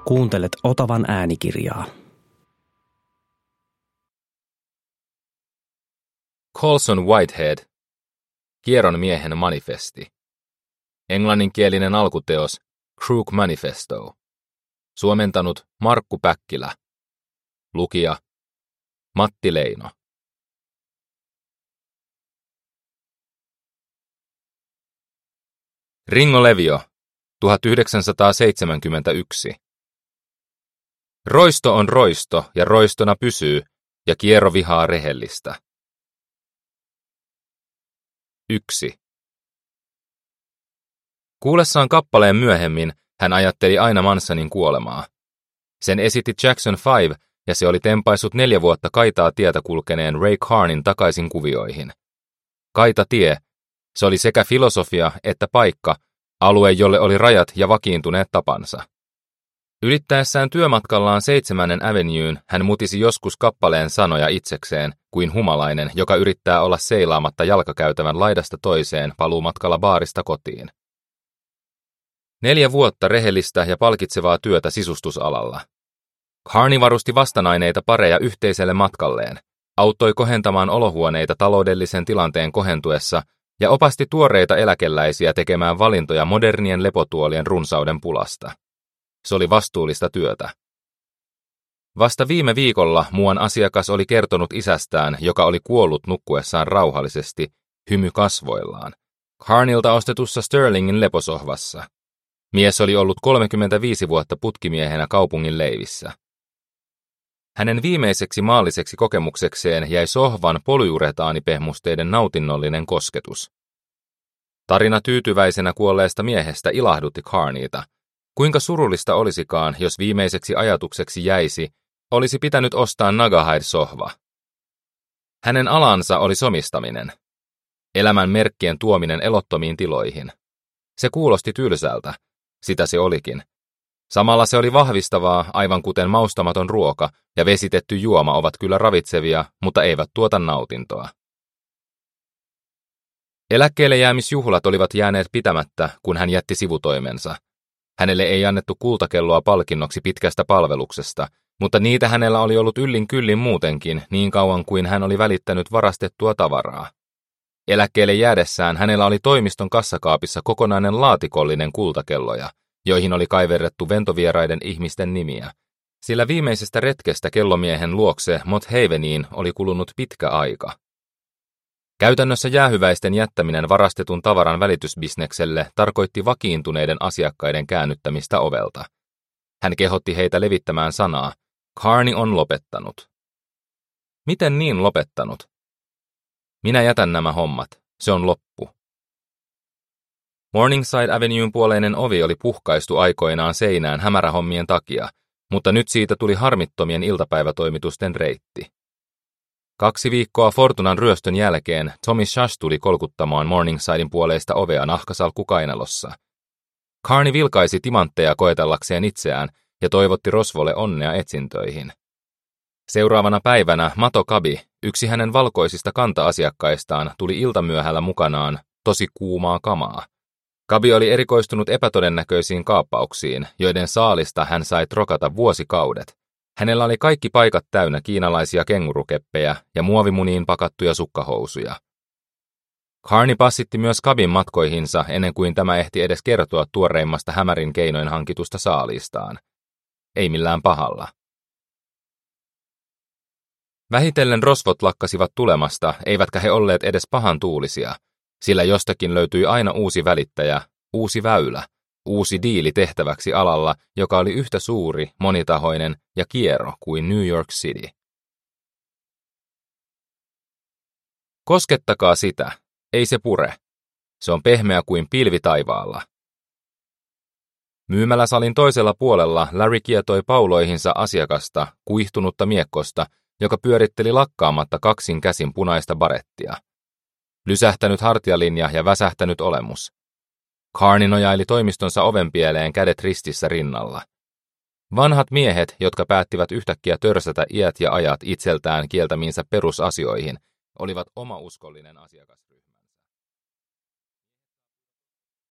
Kuuntelet Otavan äänikirjaa. Colson Whitehead, Kieron miehen manifesti. Englanninkielinen alkuteos Crook Manifesto. Suomentanut Markku Päkkilä. Lukija Matti Leino. Ringo Levio, 1971. Roisto on roisto ja roistona pysyy, ja kiero vihaa rehellistä. 1. Kuullessaan kappaleen myöhemmin hän ajatteli aina Mansonin kuolemaa. Sen esitti Jackson 5 ja se oli tempaissut 4 vuotta kaitaa tietä kulkeneen Ray Carnin takaisin kuvioihin. Kaita tie, se oli sekä filosofia että paikka, alue, jolle oli rajat ja vakiintuneet tapansa. Ylittäessään työmatkallaan 7. Avenueen hän mutisi joskus kappaleen sanoja itsekseen, kuin humalainen, joka yrittää olla seilaamatta jalkakäytävän laidasta toiseen paluumatkalla baarista kotiin. 4 vuotta rehellistä ja palkitsevaa työtä sisustusalalla. Carney varusti vastanaineita pareja yhteiselle matkalleen, auttoi kohentamaan olohuoneita taloudellisen tilanteen kohentuessa ja opasti tuoreita eläkeläisiä tekemään valintoja modernien lepotuolien runsauden pulasta. Se oli vastuullista työtä. Vasta viime viikolla muuan asiakas oli kertonut isästään, joka oli kuollut nukkuessaan rauhallisesti, hymy kasvoillaan, Carneylta ostetussa Sterlingin leposohvassa. Mies oli ollut 35 vuotta putkimiehenä kaupungin leivissä. Hänen viimeiseksi maalliseksi kokemuksekseen jäi sohvan polyuretaanipehmusteiden nautinnollinen kosketus. Tarina tyytyväisenä kuolleesta miehestä ilahdutti Carneyta. Kuinka surullista olisikaan, jos viimeiseksi ajatukseksi jäisi, olisi pitänyt ostaa Naugahyde-sohva. Hänen alansa oli somistaminen. Elämän merkkien tuominen elottomiin tiloihin. Se kuulosti tylsältä, sitä se olikin. Samalla se oli vahvistavaa, aivan kuten maustamaton ruoka ja vesitetty juoma ovat kyllä ravitsevia, mutta eivät tuota nautintoa. Eläkkeelle jäämisjuhlat olivat jääneet pitämättä, kun hän jätti sivutoimensa. Hänelle ei annettu kultakelloa palkinnoksi pitkästä palveluksesta, mutta niitä hänellä oli ollut yllin kyllin muutenkin niin kauan kuin hän oli välittänyt varastettua tavaraa. Eläkkeelle jäädessään hänellä oli toimiston kassakaapissa kokonainen laatikollinen kultakelloja, joihin oli kaiverrettu ventovieraiden ihmisten nimiä, sillä viimeisestä retkestä kellomiehen luokse Mott Haveniin oli kulunut pitkä aika. Käytännössä jäähyväisten jättäminen varastetun tavaran välitysbisnekselle tarkoitti vakiintuneiden asiakkaiden käännyttämistä ovelta. Hän kehotti heitä levittämään sanaa, Carney on lopettanut. Miten niin lopettanut? Minä jätän nämä hommat, se on loppu. Morningside Avenuen puoleinen ovi oli puhkaistu aikoinaan seinään hämärähommien takia, mutta nyt siitä tuli harmittomien iltapäivätoimitusten reitti. 2 viikkoa Fortunan ryöstön jälkeen Tommy Shash tuli kolkuttamaan Morningsiden puoleista ovea nahkasalkku kainalossa. Carney vilkaisi timantteja koetellakseen itseään ja toivotti rosvolle onnea etsintöihin. Seuraavana päivänä Mato Kabi, yksi hänen valkoisista kanta-asiakkaistaan, tuli iltamyöhällä mukanaan tosi kuumaa kamaa. Kabi oli erikoistunut epätodennäköisiin kaappauksiin, joiden saalista hän sai trokata vuosikaudet. Hänellä oli kaikki paikat täynnä kiinalaisia kengurukeppejä ja muovimuniin pakattuja sukkahousuja. Carney passitti myös Kabin matkoihinsa ennen kuin tämä ehti edes kertoa tuoreimmasta hämärin keinoin hankitusta saaliistaan. Ei millään pahalla. Vähitellen rosvot lakkasivat tulemasta, eivätkä he olleet edes pahan tuulisia, sillä jostakin löytyi aina uusi välittäjä, uusi väylä, uusi diili tehtäväksi alalla, joka oli yhtä suuri, monitahoinen ja kiero kuin New York City. Koskettakaa sitä, ei se pure. Se on pehmeä kuin pilvi taivaalla. Myymäläsalin toisella puolella Larry kietoi pauloihinsa asiakasta, kuihtunutta miekkosta, joka pyöritteli lakkaamatta kaksin käsin punaista barettia. Lysähtänyt hartialinja ja väsähtänyt olemus. Carney nojaili toimistonsa ovenpieleen kädet ristissä rinnalla. Vanhat miehet, jotka päättivät yhtäkkiä törsätä iät ja ajat itseltään kieltämiinsä perusasioihin, olivat oma uskollinen asiakas.